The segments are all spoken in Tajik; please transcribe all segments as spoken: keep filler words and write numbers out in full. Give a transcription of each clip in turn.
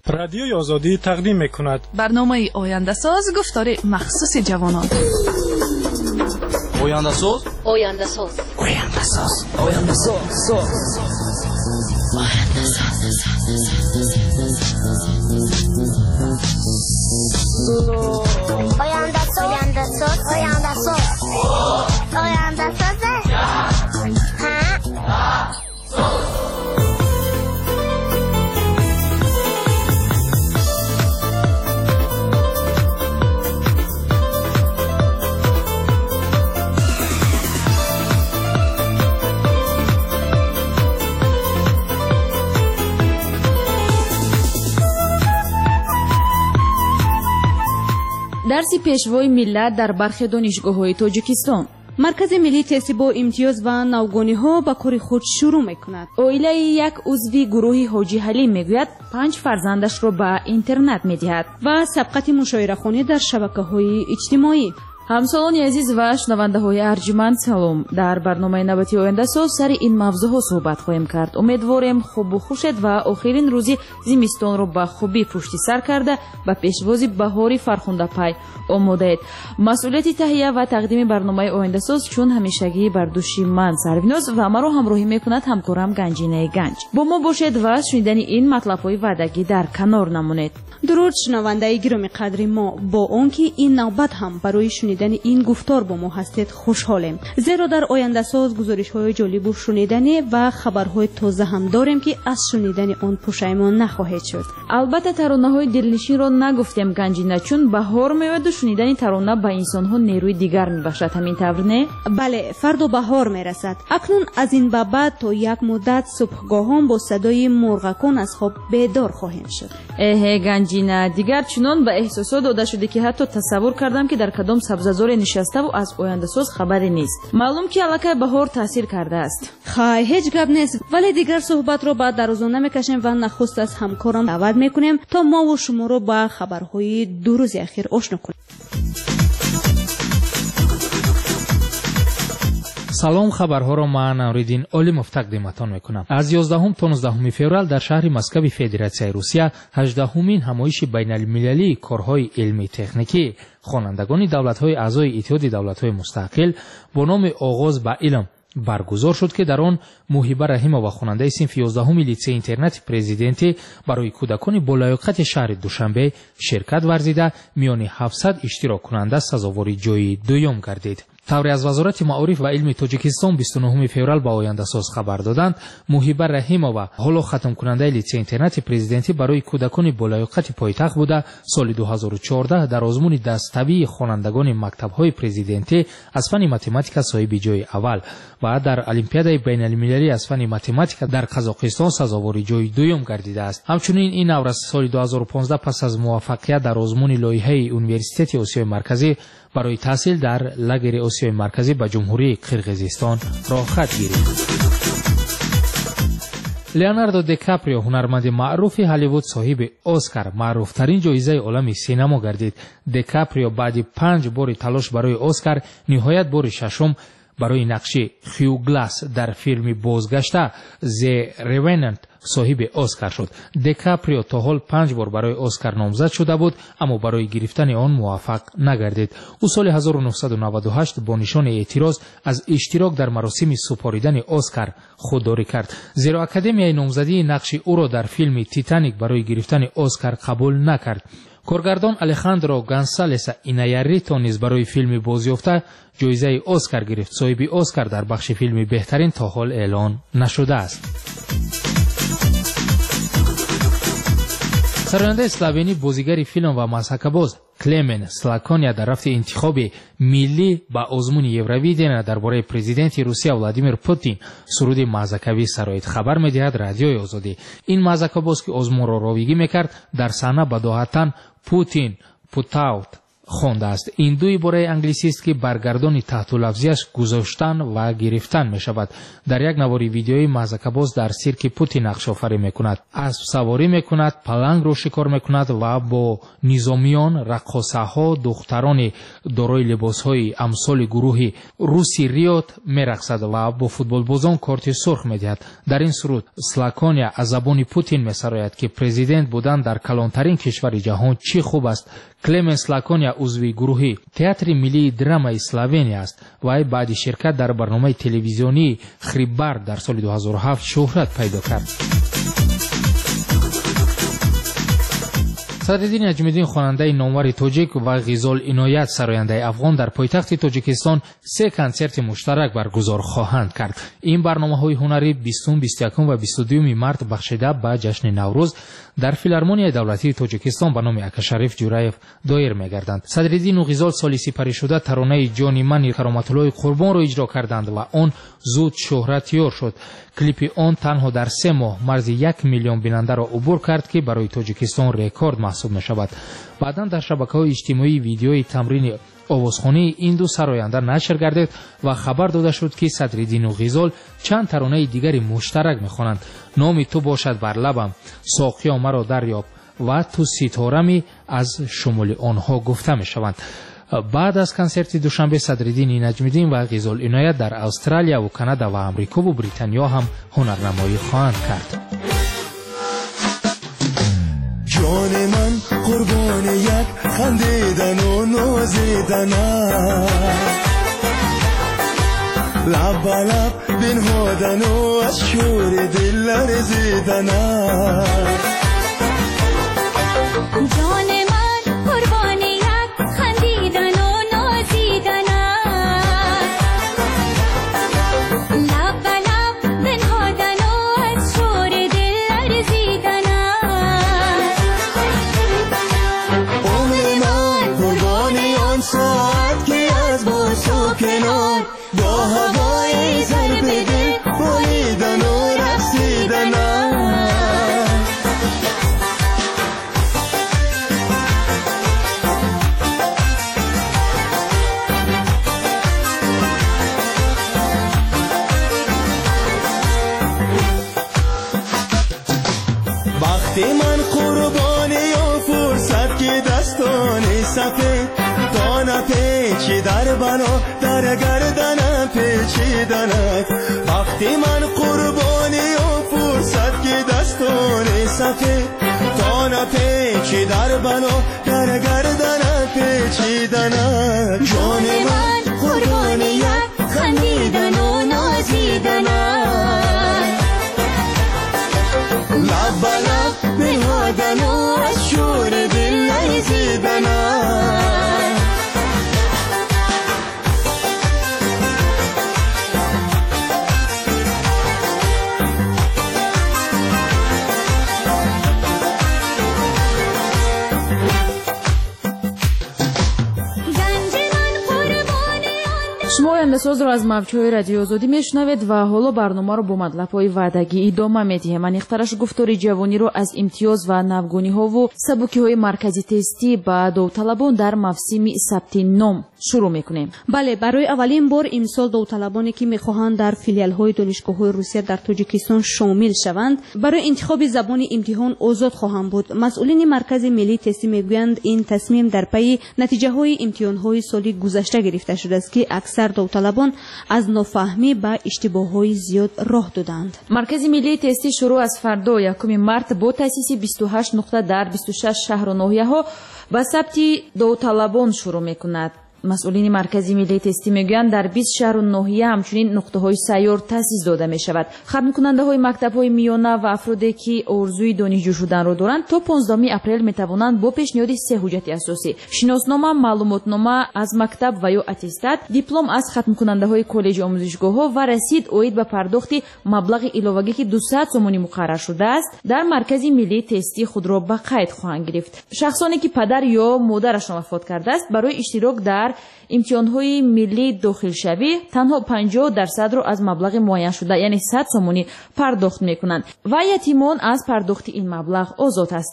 رادیوی آزادی تقدیم میکند برنامه آینده ساز گفتار مخصوص جوانان. آینده ساز آینده ساز آینده ساز آینده ساز آینده ساز آینده ساز آینده ساز آینده ساز дарси пешвои миллат дар бархе донишгоҳҳои тоҷикистон. маркази миллии тести бо имтиёз ва навгониҳо ба кори худ шурӯъ мекунад. оилаи як узви гурӯҳи ҳоҷӣ ҳалим мегӯяд панҷ фарзандашро ба интернат медиҳад ва сабқати мушоирахонӣ дар шабакаҳои иҷтимоӣ. ҳамсолони азиз ва шунавандаҳои арҷуманд салом. дар барномаи навбати ояндасоз сари ин мавзӯъҳо суҳбат хоҳем кард. умедворем хубу хушед ва охирин рӯзи зимистонро ба хубӣ пушти сар карда ба пешвози баҳори фархундапай омодаед. масъулияти таҳия ва тақдими барномаи ояндасоз чун ҳамешагӣ бар дӯши ман Сарвиноз ва маро ҳамроҳӣ мекунад ҳамкорам Ганҷинаи Ганҷ. бо мо бошед ва шунидани ин матлабҳои ваъдагӣ дар канор намонед. дуруд шунавандаи гироми қадри мо, бо он ки ин навбат ҳам барои шунидани ин гуфтор бо мо ҳастед хушҳолем, зеро дар ояндасоз гузоришҳои ҷолибу шунидани ва хабарҳои тоза ҳам дорем ки аз шунидани он пушаймон нахоҳед шуд. албатта таронаҳои дилнишинро нагуфтем Ганҷина, чун баҳор меояду шунидани тарона ба инсонҳо нерӯи дигар мебахшад. ҳамин тавр не? бале, фарду баҳор мерасад. акнун аз ин ба баъд то як муддат субҳгоҳон бо садои мурғакон аз хоб бедор хоҳем шуд. эҳе Ганҷина, дигар чунон ба эҳсосот дода шуде ки ҳатто тасаввур кардам ки дар кадом сабзазоре нишаставу аз ояндасоз хабаре нест. маълум ки аллакай баҳор таъсир кардааст. хай, ҳеҷ гап нест, вале дигар суҳбатро ба дарозона мекашем ва нахуст аз ҳамкорам даъват мекунем то мову шуморо ба хабарҳои ду рӯзи ахир ошно кунем. салом, хабарҳоро ман Навриддин Олимов тақдиматон мекунам. аз ёздаҳум то нуздаҳуми феврал дар шаҳри Москваи Федератсияи Русия ҳаждаҳумин ҳамоиши байналмилалии корҳои илмӣ техникӣ хонандагони давлатҳои аъзои Иттиҳоди давлатҳои мустақил бо номи оғоз ба илм баргузор шуд ки дар он Муҳиба Раҳимова, хонандаи синфи ёздаҳуми лицеи интернати президентӣ барои кӯдакони болаёқати шаҳри Душанбе ширкат варзида миёни ҳафтсад иштироккунанда сазовори ҷойи дуюм гардид. тавре аз Вазорати маориф ва илми Тоҷикистон бисту нӯҳуми феврал ба ояндасоз хабар доданд, Муҳиба Раҳимова, ҳоло хатмкунандаи лицеи интернати президентӣ барои кӯдакони болаёқати пойтахт буда, соли ду ҳазору чордаҳ дар озмуни даставии хонандагони мактабҳои президентӣ аз фани математика соҳиби ҷойи аввал ва дар олимпиадаи байналмилалӣ аз фани математика дар Қазоқистон сазовори ҷойи дуюм гардидааст. ҳамчунин ин наврас соли ду ҳазору понздаҳ пас аз муваффақият дар озмуни лоиҳаи Университети Осиёи Марказӣ барои таҳсил дар лагери Осиёи Марказӣ ба ҷумҳурии Қирғизистон роҳ хат гирифт. Леонардо Ди Каприо, ҳунарманди маъруфи Ҳолливуд, соҳиби Оскар, маъруфтарин ҷоизаи олами синемо гардид. Ди Каприо баъди панҷ бори талош барои Оскар ниҳоят бори шашум барои нақши Хью Гласс дар филми бозгашта The Revenant соҳиби Оскар шуд. Ди Каприо то ҳол панҷ бор барои Оскар номзад шуда буд, аммо барои гирифтани он муваффақ нагардид. ӯ соли ҳазору нуҳсаду наваду ҳашт бо нишони эътироз аз иштирок дар маросими супоридани Оскар худдорӣ кард, зеро Академияи номзадии нақши ӯро дар филми Титаник барои гирифтани Оскар қабул накард. коргардон Алехандро Гонсалеса Инайяррито низ барои филми бозёфта ҷоизаи Оскар гирифт. соҳиби Оскар дар бахши филми беҳтарин то ҳол эълон нашудааст. сарояндаи словенӣ, бозигари филм ва мазҳакабоз Клемен Слакония дар рафти интихоби миллӣ ба озмуни Евровидения дар бораи президенти Русия Владимир Путин суруди мазҳакавӣ сароид. хабар медиҳад Радиои Озодӣ. ин мазҳакабоз ки озмунро ровигӣ мекард, дар саҳна ба доҳатан Путин Путаут خونده است. این دو عباره انگلیسی است که برگردانی تحت لفظیش گذاشتن و گرفتن می شود. در یک نواری ویدیویی مزدک‌باز در سیرک پوتی نقش آفرینی می کند. اسب سواری می کند، پلنگ را شکار می کند و با نظامیان، رقاصه ها، دختران دارای لباس های امثال گروه روسی ریوت می رقصد و با فوتبالبازان کارت سرخ می دهد. در این صورت سلاکانیا از زبان پوتین می سراید که پرزیدنت بودن در کلانترین کشور جهان چی خوب است. کلمنس سلاکانیا عضو گروه تئاتر ملی درام اسلوونیا است و ای بعد شرکت در برنامه تلویزیونی خریبار در سال دو هزار و هفت شهرت پیدا کرد. صدرالدین نجمی‌الدین خواننده نامور تاجیک و غزال عنایت سراینده افغان در پایتخت تاجیکستان سه کنسرت مشترک برگزار خواهند کرد. این برنامه‌های هنری بیستم، بیست و یکم و بیست و دوم مارس بخشیده به جشن نوروز در فیلارمونی دولتی تاجیکستان به نام اکاشریف جورایف دایر می‌گردند. صدرالدین و غزال سالی سپری شده ترانه جانی من کرامت الله قربان را اجرا کردند و آن زود شهرت یار شد. کلیپ آن تنها در سه ماه مرز یک میلیون بیننده را عبور کرد که برای تاجیکستان رکورد محسوب می شود. بعدا در شبکه‌های اجتماعی ویدیوی تمرین آوازخوانی این دو سراینده نشر گردید و خبر داده شد که صدرالدین و غزال چند ترانه دیگری مشترک می‌خوانند. نام تو باشد بر لبم، ساقیا مرا دریاب و تو ستارمی از شمول آنها گفته می‌شوند. بعد از کنسرت دوشنبه صدرالدین نجمی‌الدین و غزال عنایت در استرالیا و کانادا و آمریکا و بریتانیا هم هنرنمایی خواهند کرد. جان من قربان یک خندیدن و نازیدن لب به لب بنهادن و از شور دل لرزیدن جان من قربان یک خندیدن و نازیدن لب به لب بنهادن و از شور دل لرزیدن ساعت که از باز و کنار با هوای ضرب دل بریدن و رقصیدن وقتی من قربانی و فرصت که دستان سفید دانه پیچی در بنا در گردن پیچیدنک وقتی من قربانی و فرصت که دستان سفید دانه پیچی در بنا در گردن پیچیدنک جان من قربانی یک خندیدن و نازیدن لب به لب بنهادن و از شور دل لرزیدن شما آینده‌ساز را از موج‌های رادیو آزادی میشنوید و حالا برنامه را با مطلب‌های وعدگی ادامه می‌دهیم. من اختراش گفتار جوانی را از امتیاز و نوگونی‌ها و سبکی‌های مرکزی تستی با داوطلبان در موسم ثبت نام شروع می‌کنیم. بله، برای اولین بار امسال داوطلبانی که می‌خواهند در فیلیال‌های دانشگاه‌های روسیه در تاجیکستان شامل شوند برای انتخاب زبان امتحان آزاد خواهند بود. مسئولین مرکز ملی تستی میگویند این تصمیم در پی نتیجه‌های امتحان‌های سال گذشته گرفته شده است که اکثر داوطلبان از نافهمی به اشتباه‌های زیاد راه دادند. مرکز ملی تستی شروع از فردا یکم مارس با تأسیس بیست و هشت نقطه در بیست و شش شهر و ناحیه‌ها به ثبت داوطلبان شروع می‌کند. مسئولین مرکزی ملی تستی میگویند در بیست شهر و ناحیه همچنین نقطه‌های سیار تأسیس داده می‌شود. ختم کننده‌های مکتب‌های میانه و افرادی که آرزوی دانشجو شدن را دارند تا پانزدهم اپریل می‌توانند با پیشنهاد سه حجت اساسی شناسنامه، معلوماتنامه از مکتب و یا اتستات، دیپلم از ختم کننده‌های کالج آموزشگاه‌ها و رسید اوید به پرداخت مبلغ علاوه‌ای که دویست سومانی مقرر شده است در مرکز ملی تستی خود را به قید خواهند گرفت. شخصانی که پدر یا مادرشان وفات کرده است برای اشتراک در امتحان‌های ملی داخلشوی تنها پنجاه درصد را از مبلغ معین شده یعنی صد سومانی پرداخت می‌کنند و یتیمان از پرداخت این مبلغ آزاد هستند.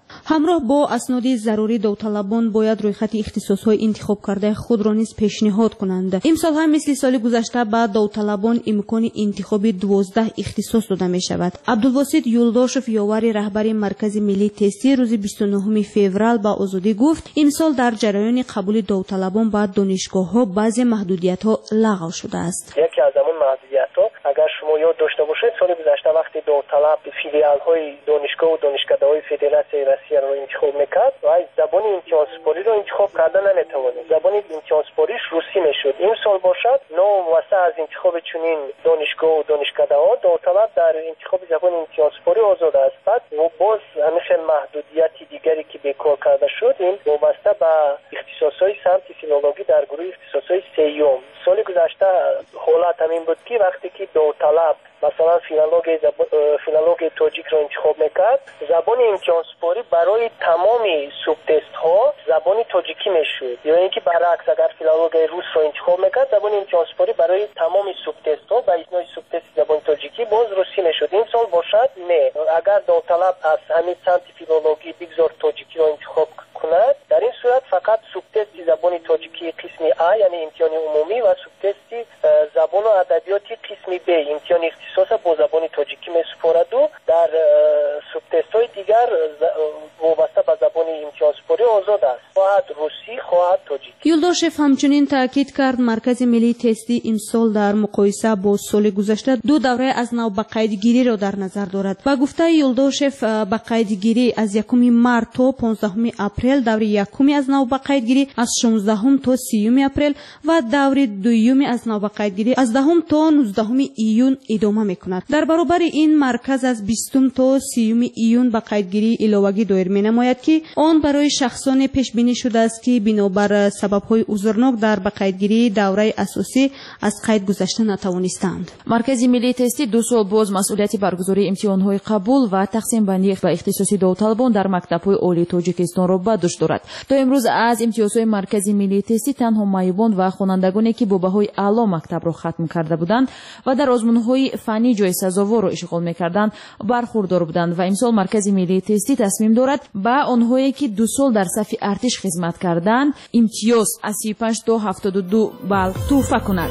ҳамроҳ бо асноди зарурӣ довталабон бояд рӯйхати ихтисосҳои интихоб кардаи худро низ пешниҳод кунанд. имсол ҳам мисли соли гузашта ба довталабон имкони интихоби дувоздаҳ ихтисос дода мешавад. абдулвосит юлдошев ёвари раҳбари маркази миллии тестӣ рӯзи бисту нӯҳуми феврал ба озодӣ гуфт имсол дар ҷараёни қабули довталабон ба донишгоҳҳо баъзе маҳдудиятҳо лағв шудааст. яке аз амон маҳдудиятҳо агар шумо ёд дошта бошед соли гузашта вақти довталаб филиалҳои донишгоҳу донишкадаҳои федератсияи россияро интихоб мекард вай забони имтиҳонсупориро интихоб карда наметавонид. забони имтиҳонсупориш русӣ мешуд. имсол бошад новомувасса аз интихоби чунин донишгоҳу донишкадаҳо довталаб дар интихоби забони имтиҳонсупорӣ озод аст. баъд боз ҳамин хел маҳдудияти дигаре ки бекор карда шуд ин вобаста ба ихтисосҳои самти филологӣ дар гурӯҳи ихтисосҳои сеюм. соли гузашта ҳолат ҳамин буд ки вақте ки довталаб масалан филологияи филологияи тоҷикро интихоб мекард забони имтиҳонсупорӣ барои тамоми субтестҳо забони тоҷикӣ мешуд. яъне ки баръакс агар филологияи русро интихоб мекард забони имтиҳонсупорӣ барои тамоми субтестҳо ба иснои субтести забони тоҷикӣ боз русӣ мешуд. ин сол бошад не агар довталаб аз ҳамин самти филологӣ бигзор тоҷикиро интихоб кунад дар ин сурат фақат субтести забони тоҷикӣ қисми А яъне имтиҳони умумӣ ва субтести забону адабиёти қисми Б имтиҳони ихтисоса бо забони тоҷикӣ месупораду дар субтестҳои дигар вобаста ба забони имтиҳонсупорӣ озод аст хоҳад русӣ хоҳад тоҷикӣ. юлдошев ҳамчунин таъкид кард маркази миллии тестӣ имсол дар муқоиса бо соли гузашта ду давраи аз нав ба қайдгириро дар назар дорад. ба гуфтаи юлдошев ба қайдгирӣ аз якуми март то понздаҳуми апрел, даври якуми аз нав ба қайдгирӣ аз шонздаҳум то сиюми апрел ва даври дуюми аз нав ба қайдгирӣ аз даҳум то нуздаҳуми июн идома мекунад. дар баробари ин марказ аз бистум то сиюми июн ба қайдгирии иловагӣ доир менамояд ки он барои шахсоне пешбинӣ шудааст ки бинобар сабабҳои узрнок дар ба қайдгирии давраи асосӣ аз қайд гузашта натавонистанд. маркази миллии тестӣ ду сол боз масъулияти баргузории имтиҳонҳои қабул ва тақсимбандӣ ба ихтисоси довталабон дар мактабҳои олии тоҷикистонро ба дӯш дорад. то имрӯз аз имтиёзҳои маркази миллии тестӣ танҳо майёбон ва хонандагоне ки бо баҳои аъло мактабро хатм карда буданд ва дар озмунҳои фанӣ ҷои сазоворро ишғол мекарданд бархурдор буданд ва имсол маркази миллии тестӣ тасмим дорад ба онҳое ки ду сол дар сафи артиш хизмат карданд имтиёз аз си и панҷ то ҳафтоду ду балл тӯҳфа кунад.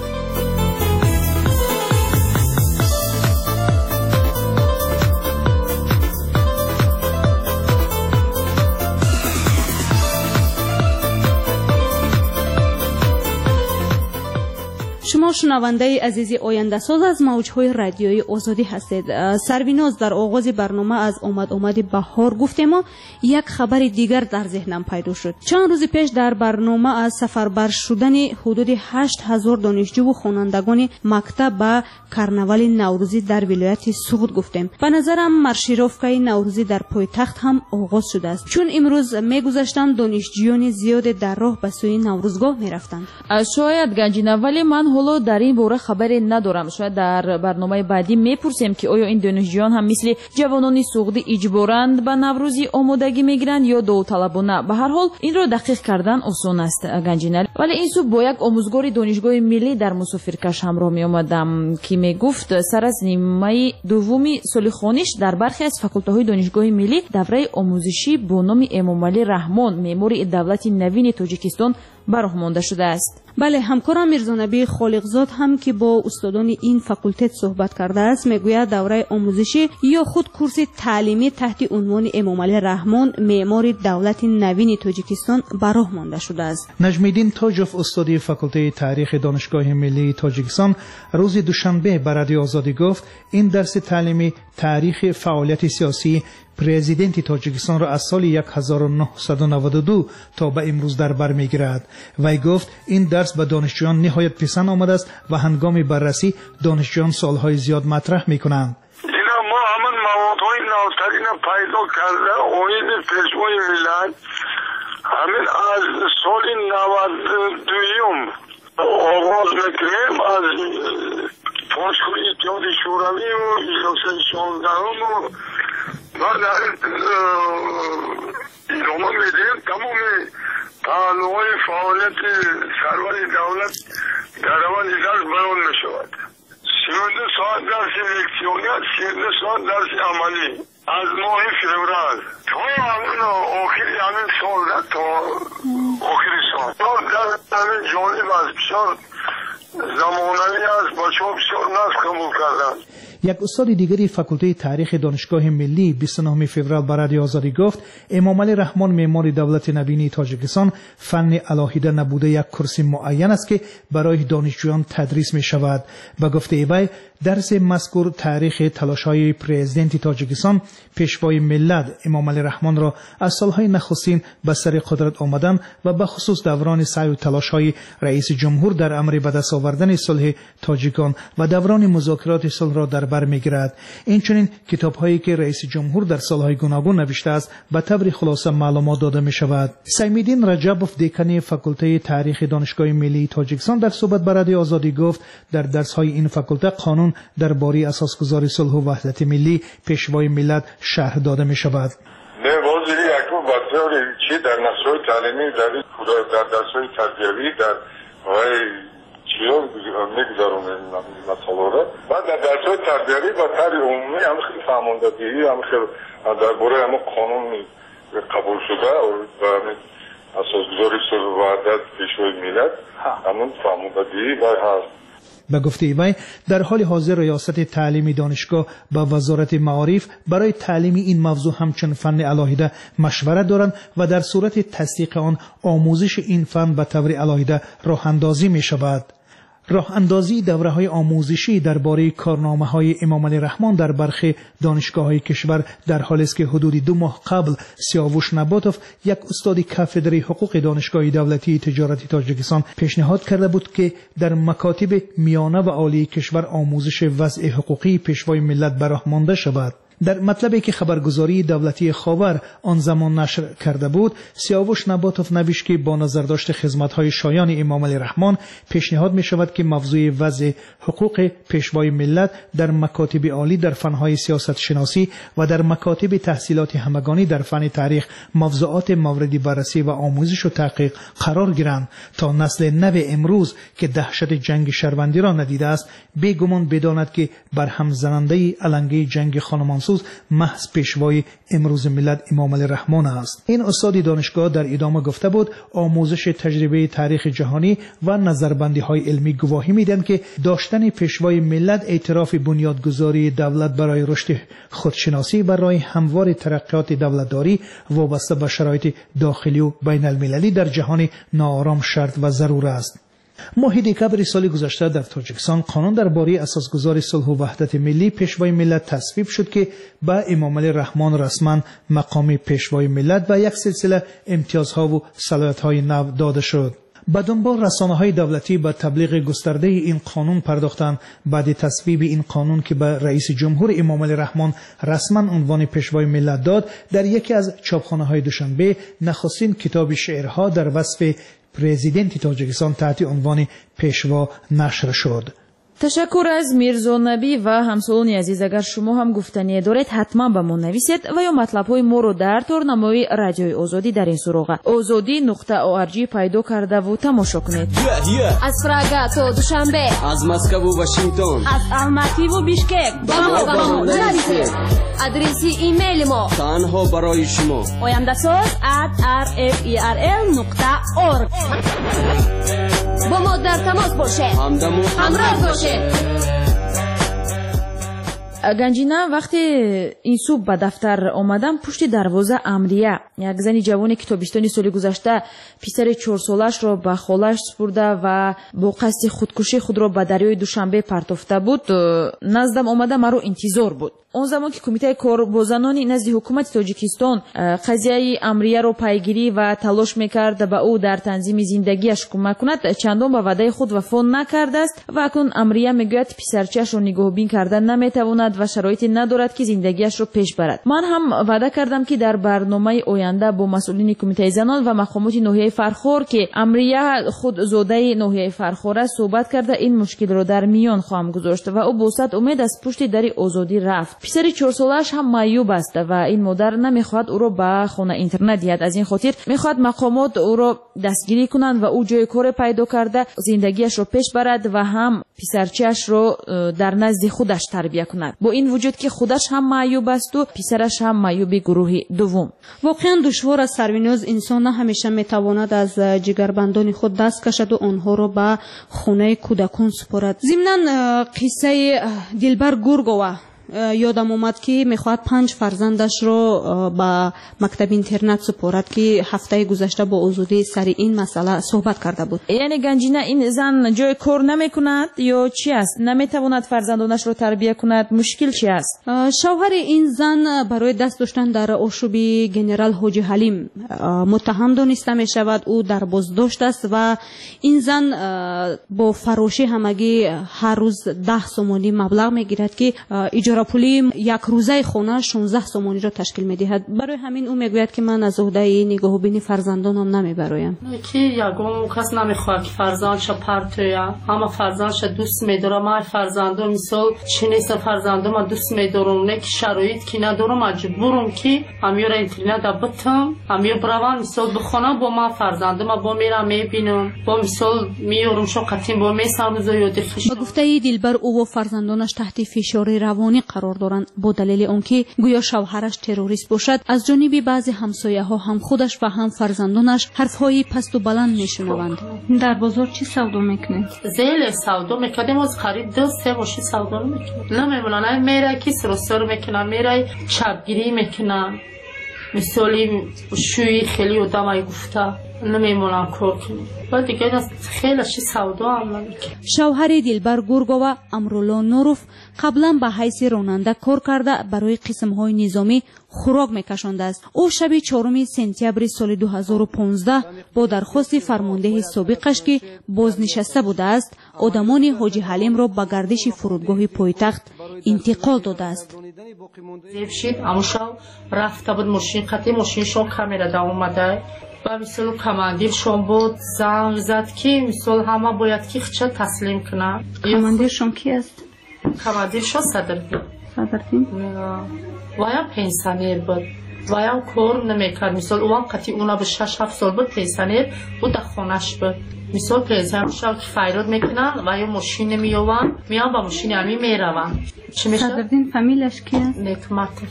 شما شنونده عزیز آینده ساز از موجهای رادیویی آزادی هستید. سرویناز در آغاز برنامه از آمد آمد بهار گفتیم و یک خبر دیگر در ذهنم پیدا شد. چند روز پیش در برنامه از سفربر شدن حدود هشت هزار دانشجو و خوانندگان مکتب به کرنوال نوروزی در ولایت سوغد گفتیم. به نظرم مارشیروفکای نوروزی در پایتخت هم آغاز شده است، چون امروز میگذشتند دانشجویان زیاد در راه به سوی نوروزگاه میرفتند. شاید گنجینه، ولی من حالا در این باره خبری ندارم. شاید در برنامه بعدی میپرسیم که آیا این دانشجویان هم مثل جوانان سوغدی اجباراً به نوروزی آمادگی میگیرند یا داوطلبانه. به هر حال این را دقیق کردن آسان است گنجینه. ولی این صبح با یک آموزگار دانشگاه ملی در مسافرکش همراه می آمدم که میگفت سر از نیمه دومی سال خوانش در برخی از فاکولته‌های دانشگاه ملی دوره آموزشی با نام امامعلی رحمان معمار دولت نوین تاجیکستان براه مانده شده است. بله، همکارم میرزانبی خالقزاد هم که با استادان این فاکولته صحبت کرده است میگوید دوره آموزشی یا خود کورس تعلیمی تحت عنوان امامعلی رحمان معمار دولت نوین تاجیکستان براه مانده شده است. نجمیدین تاجوف استاد فاکولته تاریخ دانشگاه ملی تاجیکستان روز دوشنبه به رادیو آزادی گفت این درس تعلیمی تاریخ فعالیت سیاسی پرزیدنت تاجیکستان را از سال هزار و نهصد و نود و دو تا به امروز در بر میگیرد. وی گفت این درس به دانشجویان نهایت پسند آمده است و هنگام بررسی دانشجویان سوالهای زیاد مطرح میکنند. ما همون موضوعی نوترین پیدا کرده امید پژوهای ملت همین از سال نود و دویم آغاز میکنیم از پاسخگویی اتحاد شوروی و اجلاس شانزدهم و بعد ادامه میدیم. تمام پهلوهای فعالیت سرور دولت در روان درس بیان میشود. سی و دو ساعت درس لکسیونی است، سی و دو ساعت درس عملی. از ماه فوریه تا همین آخر همین سال تا آخر سال در همین جانب از بسیار زمانوی است بچه ها بسیار نسل قبول کردن. یک استاد دیگری فاکولته تاریخ دانشگاه ملی بیست و نهم فوریه به رادیو آزادی گفت امام علی رحمان معمار دولت نبینی تاجیکستان فن الهیده نبوده یک کرسی معین است که برای دانشجویان تدریس می شود. به گفته وی درس مذکور تاریخ تلاش‌های پرزیدنت تاجیکستان پیشوای ملت امام علی رحمان را از سالهای نخستین به سر قدرت آمدن و به خصوص دوران سعی و تلاش‌های رئیس جمهور در امر به دست آوردن صلح تاجیکان و دوران مذاکرات صلح را در بر می‌گیرد. اینچنین کتاب‌هایی که رئیس جمهور در سالهای گوناگون نوشته است به طور خلاصه معلومات داده می‌شود. سیم‌الدین رجبوف دکان فاکولته تاریخ دانشگاه ملی تاجیکستان در صحبت با رادیو آزادی گفت در درس‌های این فاکولته قانون درباره اساسگذاری صلح و وحدت ملی پیشوای ملت شرح داده می‌شود. نه وزیری اکنون بطور چی در نصرهای تعلیمی در در درس‌های تربیوی در چیو میگذارم مسئله را بعد در درس‌های تربیوی و طور عمومی هم خیلی فهماندهی هم خیلی درباره هم قانون قبول شده و اساسگذاری صلح و وحدت پیشوای ملت همون فهماندهی و هست. به گفته وی در حال حاضر ریاست تعلیمی دانشگاه با وزارت معارف برای تعلیم این موضوع همچون فن الهیده مشورت دارند و در صورت تصدیق آن آموزش این فن به طور الهیده راه اندازی می شود. راه اندازی دوره های آموزشی درباره کارنامه های امام علی رحمان در برخی دانشگاه های کشور در حالی است که حدود دو ماه قبل سیاوش نباتوف یک استاد کافدره حقوق دانشگاه دولتی تجارتی تاجیکستان پیشنهاد کرده بود که در مکاتب میانه و عالی کشور آموزش وضع حقوقی پیشوای ملت براه مانده شود. در مطلبی که خبرگزاری دولتی خاور آن زمان نشر کرده بود سیاوش نباتوف نوشت که با نظر داشت خدمت‌های شایان امام علی رحمان پیشنهاد می شود که موضوع وضع حقوق پیشوای ملت در مکاتب عالی در فنهای سیاست شناسی و در مکاتب تحصیلات همگانی در فن تاریخ موضوعات مورد بررسی و آموزش و تحقیق قرار گیرند تا نسل نو امروز که دهشت جنگ شهروندی را ندیده است بیگمان بداند که برهم زننده علنگه جنگ خانمان محض پیشوای امروز ملت امام علی رحمان است. این استاد دانشگاه در ادامه گفته بود آموزش تجربه تاریخ جهانی و نظربندی های علمی گواهی میدن که داشتن پیشوای ملت اعتراف بنیادگذاری دولت برای رشد خودشناسی و راه هموار ترقیات دولتداری وابسته به شرایط داخلی و بین المللی در جهان ناآرام شرط و ضرور است. ماه دکبر سال گذشته در تاجیکستان قانون درباره اساسگذاری صلح و وحدت ملی پیشوای ملت تصویب شد که به امام علی رحمان رسما مقام پیشوای ملت و یک سلسله امتیازها و صلاحیت‌های نو داده شد. به دنبال رسانه‌های دولتی به تبلیغ گسترده این قانون پرداختند. بعد تصویب این قانون که به رئیس جمهور امام علی رحمان رسما عنوان پیشوای ملت داد در یکی از چاپخانه‌های دوشنبه نخستین کتاب شعرها در وصف پرزیدنت تاجیکستان تحت عنوان پیشوا نشر شد. تشکر از میرزا نبی و همسالان عزیز. اگر شما هم گفتنی دارید حتما به ما نویسید و یا مطلب های ما رو در تورنمای رادیو آزادی در این سراغ آزادی نقطه او ار جی پیدا کرده و تماشا کنید. از فراگا تا دوشنبه، از مسکو و واشنگتن، از الماتی و بیشکک با ما با ما نویسید. ادرسی ایمیل ما تنها برای شما oyandasaz at r f e r l نقطه org. با ما در تماس باشه، همراه باشه. گنجینا وقتی این صبح به دفتر آمدم پشت دروازه امریه یک زنی جوانی که تابستان سال گذشته پسر چهار سالش را به خالش سپرده و با قصد خودکشی خود را به دریای دوشنبه پرتافته بود نزدم آمده مرا انتظار بود. اون زمان که کمیته کارگزارانی نزد حکومت تاجیکستان قضیه امریه را پیگیری و تلاش میکرد به او در تنظیم زندگیش کمک کند چندان به وعده خود وفا نکرده است و اکنون امریه میگوید پسرچه‌اش را نگاهبین کردن نمیتواند و شرایطی ندارد که زندگیش را پیش برد. من هم وعده کردم که در برنامه آینده با مسئولین کمیته زنان و مقامات ناحیه فرخار که امریه خود زاده ناحیه فرخار است صحبت کرده این مشکل را در میان خواهم گذاشت و او با صد امید از پشت در آزادی رفت. پسر چهار سالش هم معیوب است و این مادر نمیخواد او را به خانه اینترنت دهد. از این خاطر میخواد مقامات او را دستگیری کنند و او جای کار پیدا کرده زندگیش را پیش برد و هم писарчиаш ро дар назди худаш тарбия кунад. бо ин вуҷуд ки худаш ҳам маъюб асту писараш ҳам маъюби гурӯҳи дуввум. воқеан душвор аст сарвиноз инсон на ҳамеша метавонад аз ҷигарбандони худ даст кашаду онҳоро ба хонаи кӯдакон супорад. зимнан қиссаи дилбар гургова یادم اومد که میخواهد پنج فرزندش رو با مکتب اینترنت سپارد که هفته گذشته با آزادی سر این مسئله صحبت کرده بود. یعنی گنجینه این زن جای کار نمیکند یا چی است؟ نمیتواند فرزندانش رو تربیت کند؟ مشکل چی است؟ شوهر این زن برای دست داشتن در آشوب گنرال حاجی حلیم متهم دانسته می شود. او در بازداشت است و این زن با فراشی همگی هر روز ده سومانی مبلغ میگیرد که اجاره پولی یک روزه خانه شانزده سومانی را تشکیل میدهد. برای همین او میگوید که من از عهده نگاه بینی فرزندانم نمیبرایم. کی یگان کس نمیخواد که فرزندش پرتویا، اما فرزندش دوست میداره. من فرزندم مثال چنیست فرزندم دوست میدارم، نه که شرایط کی ندارم مجبورم که امیر اینترنت دبتم، امیر بروان مثال بخونه با من فرزندم با میرم میبینم، با مثال میارم شو قطیم با میسم روز یاد خوش. با گفته دلبر او و فرزندانش تحت فشار روانی قرار دارند با دلیل آنکه گویا شوهرش تروریست باشد. از جانب بعضی همسایه‌ها هم خودش و هم فرزندانش حرف‌های پست و بلند میشنوند. در بازار چی سودا میکنید؟ زیل سودا میکنیم، از خرید دو سه باشی سودا میکنیم. نمیمونن میره کی سروسر میکنن، میره چپگیری میکنن، مثالی شوی خیلی آدمای گفته نمیمونن کار کنیم. و دیگه خیلی چی سودا هم نمیکنیم. شوهر دلبر گورگووا امرولا نوروف قبلا به حیث راننده کار کرده برای قسم‌های نظامی خوراک میکشانده است. او شب چهارم سپتامبر سال دو هزار و پانزده با درخواست فرمانده سابقش که بازنشسته بوده است آدمان حاجی حلیم را به گردش فرودگاه پایتخت انتقال داده است. زیبشید اموشا رفته بود ماشین قطعی ماشینشون کاملا دا اومده و مثل کماندیر شون بود زنگ زد که مثل همه باید که خچه تسلیم کنه. کماندیر شون کی است؟ کماندیر شون صدر بود. صدر بود؟ ویم پنسانیر بود. ویم کار نمیکرد. مثل اوان قطعی اونا به شش هفت سال بود پنسانیر بود در خونش بود. مثل پنسانیر شون که فیراد میکنن و یا ماشین نمیوان میان با ماشین همی میروان. چی میشه؟ صدردین فامیلش کی است؟ نیکمرتف.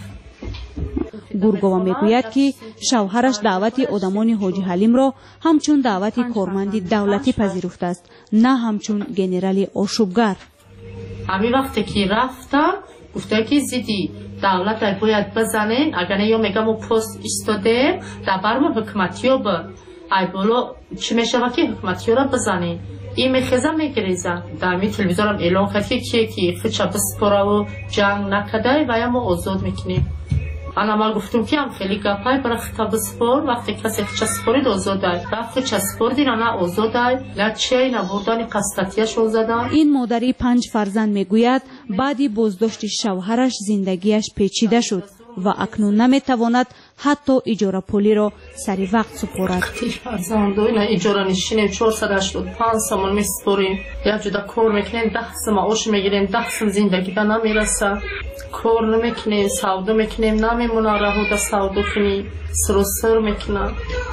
گورگووا میگوید که شوهرش دعوت آدمان حاجی حلیم را همچون دعوت کارمند دولتی پذیرفته است، نه همچون گنرال آشوبگر. همین وقتی که رفتم گفته که زیدی دولت باید بزنین، اگر نه یا میگم او پست ایستاده در برم حکمتی ها با ای بالا چی میشه که حکمتی ها را بزنین. این میخیزم میگریزم در می تلویزیونم اعلان کرد که کیه که خودش بسپاره و جنگ نکده و یا ما آزاد میکنیم. انا ما گفتم که هم خیلی گپای برای خطاب سپور وقتی کسی خچه سپورید آزاده وقتی خچه سپوردی نه آزاده نه چه نه بردن قسطتیش آزاده. این مادری پنج فرزند میگوید بعدی بازداشت شوهرش زندگیش پیچیده شد و اکنون نمیتواند حتی اجاره پولی را سری وقت سپارد. فرزند اینا اجاره نشینیم چهارصد و هشتاد و پنج سومون میسپاریم، یک جدا کار میکنیم ده سم آش میگیریم ده سم زندگی به نمیرسه، کار نمیکنیم سودا میکنیم نمیمونه رهوده سودا کنیم سر و سر میکنم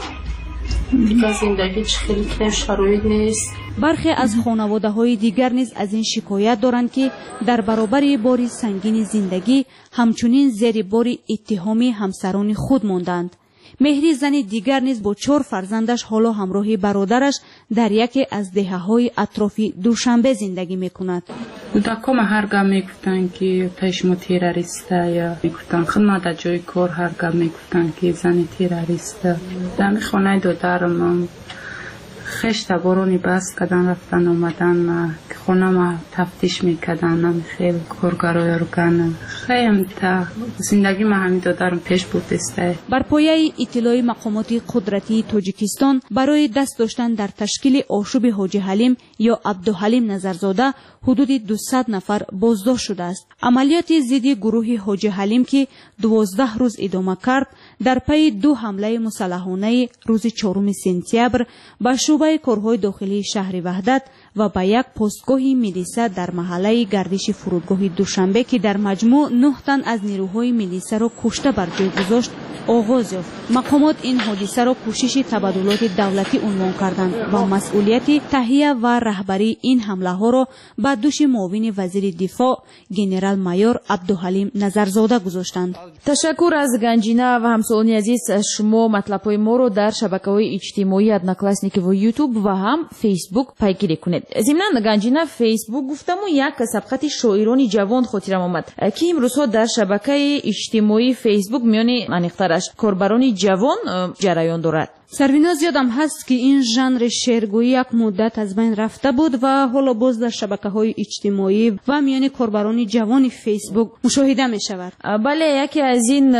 دیگه زندگی چه خیلی کنیم شرایط نیست. برخی از خانواده های دیگر نیز از این شکایت دارند که در برابر بار سنگین زندگی همچنین زیر بار اتهام همسران خود ماندند. مهری زن دیگر نیز با چهار فرزندش حالا همراه برادرش در یکی از دهه‌های اطراف دوشنبه زندگی میکند. کودکان هرگاه میگفتن که پشم تروریسته یا میگفتن خدمت جای کار هرگاه میگفتن که زن تروریسته. در خانه دادرم خشت بارونی بس کردن رفتن آمدن که خونه ما تفتیش میکردن خیلی کارگرای رو کنن خیلی تا زندگی ما همین دادرم پیش بودسته. بر پایه اطلاع مقامات قدرتی تاجیکستان برای دست داشتن در تشکیل آشوب حاجی حلیم یا عبدالحلیم نظرزاده حدود دویست نفر بازداشت شده است. عملیات ضد گروه حاجی حلیم که دوازده روز ادامه کرد در پی دو حمله مسلحانه روز چهارم سپتامبر به شعبه کارهای داخلی شهر وحدت و به یک پستگاه میلیسه در محله گردش فرودگاه دوشنبه که در مجموع نه تن از نیروهای میلیسه را کشته بر جای گذاشت آغاز یافت. مقامات این حادثه را کوشش تبادلات دولتی عنوان کردند و مسئولیت تهیه و رهبری این حمله ها را به دوش معاون وزیر دفاع گنرال مایور عبدالحلیم نظرزاده گذاشتند. تشکر از گنجینه و همسایگان عزیز. شما مطلب‌های ما رو در شبکه‌های اجتماعی ادناکلاسنیک و یوتیوب و هم فیسبوک پیگیری کنید. ضمناً گنجینه فیسبوک گفتم و یک سبقت شاعران جوان خاطرم آمد که امروزها در شبکه اجتماعی فیسبوک میان انیخترش کاربران جوان جریان دارد. سریناز یادم هست که این ژانر شعرگویی یک مدت از بین رفته بود و حالا باز در شبکه‌های اجتماعی و میان کاربران جوان فیسبوک مشاهده می شود. بله، یکی از این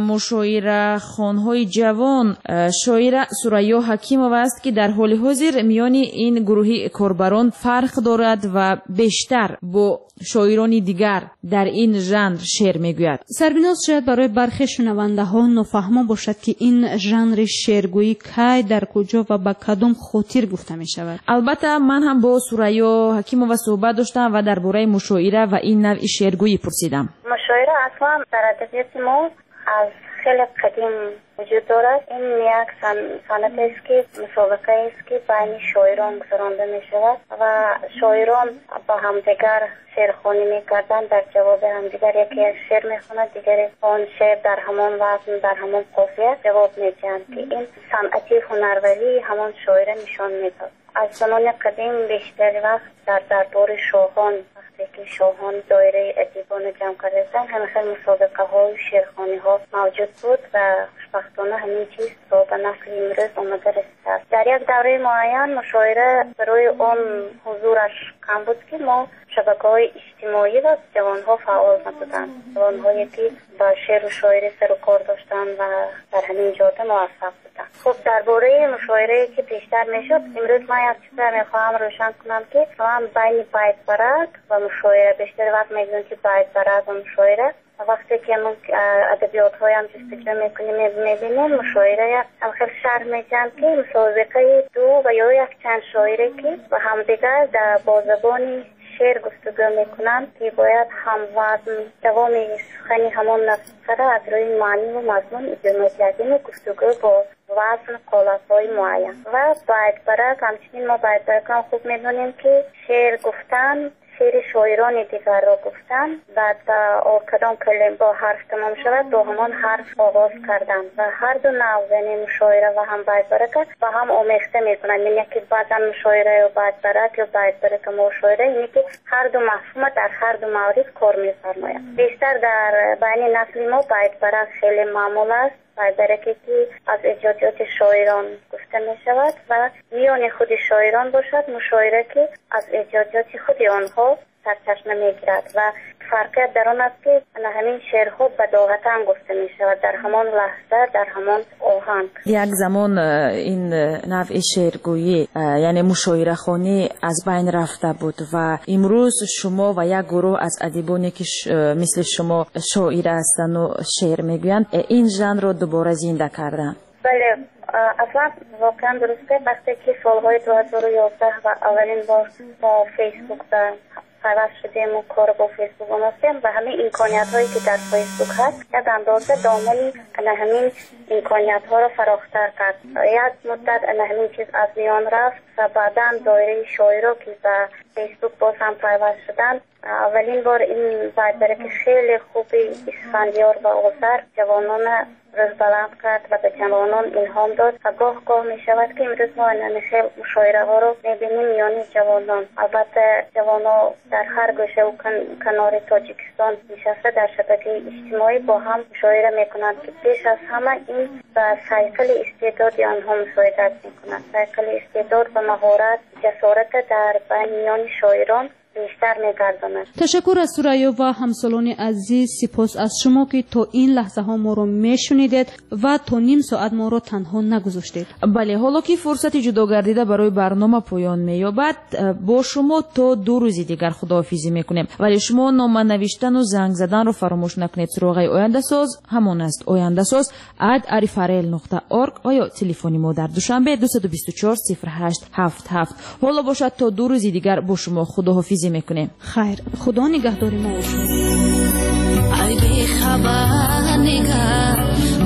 مشاعره خوان‌های جوان شاعر ثریا حکیمووا است که در حال حاضر میان این گروه کاربران فرق دارد و بیشتر با شاعران دیگر در این ژانر شعر میگوید. سربیناز شاید برای برخی شنونده ها نافهمه باشد که این ژانر شعرگویی کی در کجا و به کدام خاطر گفته می شود. البته من هم با ثریا حکیمووا صحبت داشتم و درباره مشاعره و این نوع شعرگویی پرسیدم. مشاعره اصلا در ادبیات ما از خیلی قدیم وجود دارد. این یک صنعت است که مسابقه است که بین شاعران گذرانده می شود و شاعران با همدیگر شعرخوانی می کردن. در جواب همدیگر یکی از شعر می خواند، دیگری آن شعر در همان وزن در همان قافیه جواب می دهند که این صنعتی هنروری همان شاعر نشان می داد. از زمان قدیم بیشتر وقت در دربار شاهان که شاهان دایره ادیبان جمع کردن همه مسابقه ها و شعرخوانی ها موجود بود و خوشبختانه همین چیز رو به نسل امروز آمده رسیده. در یک دوره معین مشاعره برای آن حضورش کم بود که ما شبکه های اجتماعی و جوان ها فعال نبودند. جوان هایی که با شعر و شاعری سر و کار داشتن و در همین جاده موفق بودند. خب درباره مشاعره که بیشتر میشد امروز من یک چیز میخواهم روشن کنم که هم بین بیت برک و مشاعره بیشتر وقت میگذاریم که بیت برک و مشاعره وقتی که ما ادبیات های هم جستجو میکنیم میبینیم مشاعره هم خیلی شرح میدن که مسابقه دو و یا یک چند شاعره که و همدیگر در با زبان شعر گفتگو میکنن که باید هم وزن دوام سخنی همون نفسه از روی معنی و مضمون ادامه دادن گفتگو با وزن قالب‌های معین و باید برک همچنین ما باید برک هم خوب میدونیم که شعر گفتن شعر شاعران دیگر را گفتن بعد با کدام کلمه با حرف تمام شود با همان حرف آغاز کردن و هر دو نوع یعنی مشاعره و هم باید برکت و هم آمیخته میکنن. یعنی که بعضا مشاعره و باید برکت یا باید برکت مشاعره یعنی که هر دو مفهوم در هر دو مورد کار میفرماید. بیشتر در بین نسل ما باید برکت خیلی معمول است. باید برکتی از ایجادات شاعران گفته می شود و میان خود شاعران باشد مشاعره که از ایجادات خود آنها سرچشمه می گیرد و فرقیت در آن است که همین شعرها بداهتا گفته می شود در همان لحظه در همان آهنگ. یک زمان این نوع شعرگویی یعنی مشاعره خوانی از بین رفته بود و امروز شما و یک گروه از ادیبانی که مثل شما شاعر هستند و شعر میگویند این ژانر رو دوباره زنده کردن. بله اصلا واقعا درسته. وقتی که سالهای دو هزار و یازده و اولین بار با فیسبوک و پیوست شدیم و کار با فیسبوک آمدیم و همین امکانیت هایی که در فیسبوک هست یک اندازه دامن همین امکانیت ها را فراختر کرد. یک مدت همین چیز از میان رفت و بعدا دایره شاعرها که به فیسبوک باز هم پیوست شدن اولین بار این باید بره که خیلی خوبی اسفندیار و آذر جوانان روز بلند کرد و به جوانان الهام داد و گاه گاه می شود که امروز ما خیلی مشاعره ها رو می بینیم میان جوانان. البته جوانان در هر گوشه و کنار تاجیکستان نشسته در شبکه اجتماعی با هم مشاعره می کنند که پیش از همه این به سایکل استعداد آنها مساعدت می کنند. سایکل استعداد و مهارت جسارت در بین میان شاعران بیشتر می‌گرداند. تشکر از ثریا و همسالان عزیز. سپاس از شما که تا این لحظه ها ما رو میشنیدید و تا نیم ساعت ما رو تنها نگذاشتید. بله حالا که فرصت جدا گردیده برای برنامه پایان می‌یابد با شما تا دو روز دیگر خداحافظی میکنیم ولی شما نامه نوشتن و زنگ زدن رو فراموش نکنید. سراغ آینده ساز همون است آینده ساز ات arifarel نقطه org و یا تلفن ما در دوشنبه دو دو چهار صفر هشت هفت هفت. حالا باشد تا دو روز دیگر با شما خداحافظی میکنیم. خیر خدا نگهدار ما. ای بی خبر نگاه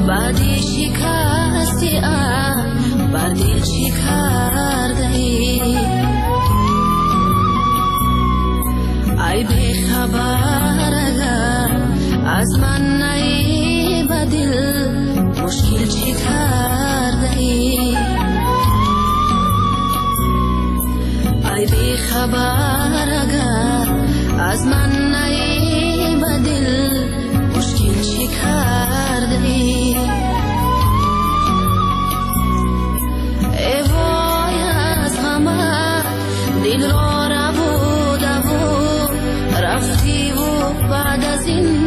بعدی شکستی ام بر دل چی کرده ای ای بی خبر اگر از من نی به دل مشکل چی کرده ای ای بی خبر اگر از من نی به دل مشکل چی کرده ای ای وای از غمت دل را ربوده و رفتی و بعد از این